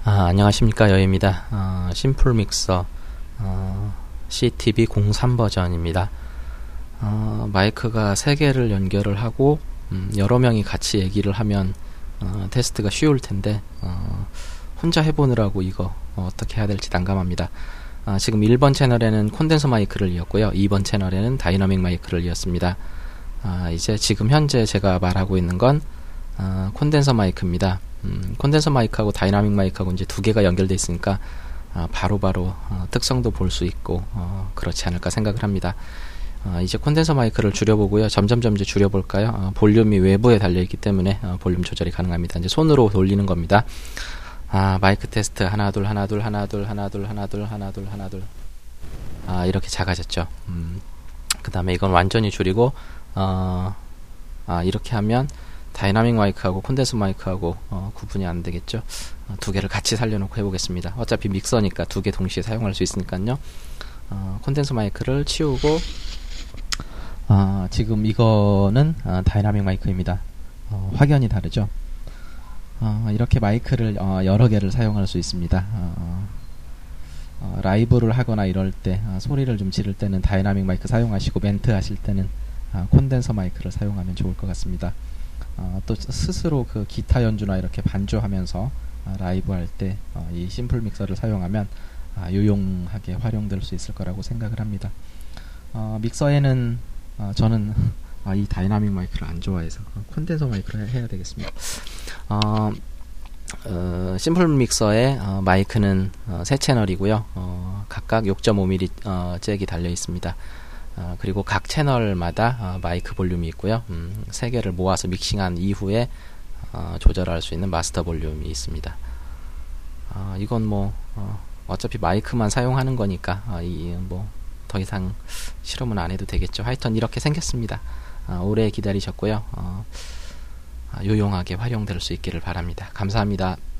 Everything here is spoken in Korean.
안녕하십니까, 여입니다. 심플 믹서 CTB03 버전입니다. 마이크가 3개를 연결을 하고 여러 명이 같이 얘기를 하면 테스트가 쉬울 텐데 혼자 해보느라고 이거 어떻게 해야 될지 난감합니다. 지금 1번 채널에는 콘덴서 마이크를 이었고요. 2번 채널에는 다이나믹 마이크를 이었습니다. 이제 지금 현재 제가 말하고 있는 건 콘덴서 마이크입니다. 콘덴서 마이크하고 다이나믹 마이크하고 이제 두 개가 연결되어 있으니까 바로바로 특성도 볼 수 있고 그렇지 않을까 생각을 합니다. 이제 콘덴서 마이크를 줄여보고요. 점점점 이제 줄여볼까요? 볼륨이 외부에 달려있기 때문에 볼륨 조절이 가능합니다. 이제 손으로 돌리는 겁니다. 마이크 테스트 하나 둘 이렇게 작아졌죠. 그 다음에 이건 완전히 줄이고 이렇게 하면 다이나믹 마이크하고 콘덴서 마이크하고 구분이 안 되겠죠. 두 개를 같이 살려놓고 해보겠습니다. 어차피 믹서니까 두 개 동시에 사용할 수 있으니까요. 콘덴서 마이크를 치우고 지금 이거는 다이나믹 마이크입니다. 확연히 다르죠. 이렇게 마이크를 여러 개를 사용할 수 있습니다. 라이브를 하거나 이럴 때 소리를 좀 지를 때는 다이나믹 마이크 사용하시고 멘트 하실 때는 콘덴서 마이크를 사용하면 좋을 것 같습니다. 또 스스로 그 기타 연주나 이렇게 반주하면서 라이브 할 때 이 심플 믹서를 사용하면 유용하게 활용될 수 있을 거라고 생각을 합니다. 믹서에는 저는 이 다이나믹 마이크를 안 좋아해서 콘덴서 마이크를 해야 되겠습니다. 심플 믹서의 마이크는 3채널이고요. 각각 6.5mm 잭이 달려 있습니다. 그리고 각 채널마다 마이크 볼륨이 있고요. 3개를 모아서 믹싱한 이후에 조절할 수 있는 마스터 볼륨이 있습니다. 이건 어차피 마이크만 사용하는 거니까 더 이상 실험은 안 해도 되겠죠. 하여튼 이렇게 생겼습니다. 오래 기다리셨고요. 유용하게 활용될 수 있기를 바랍니다. 감사합니다.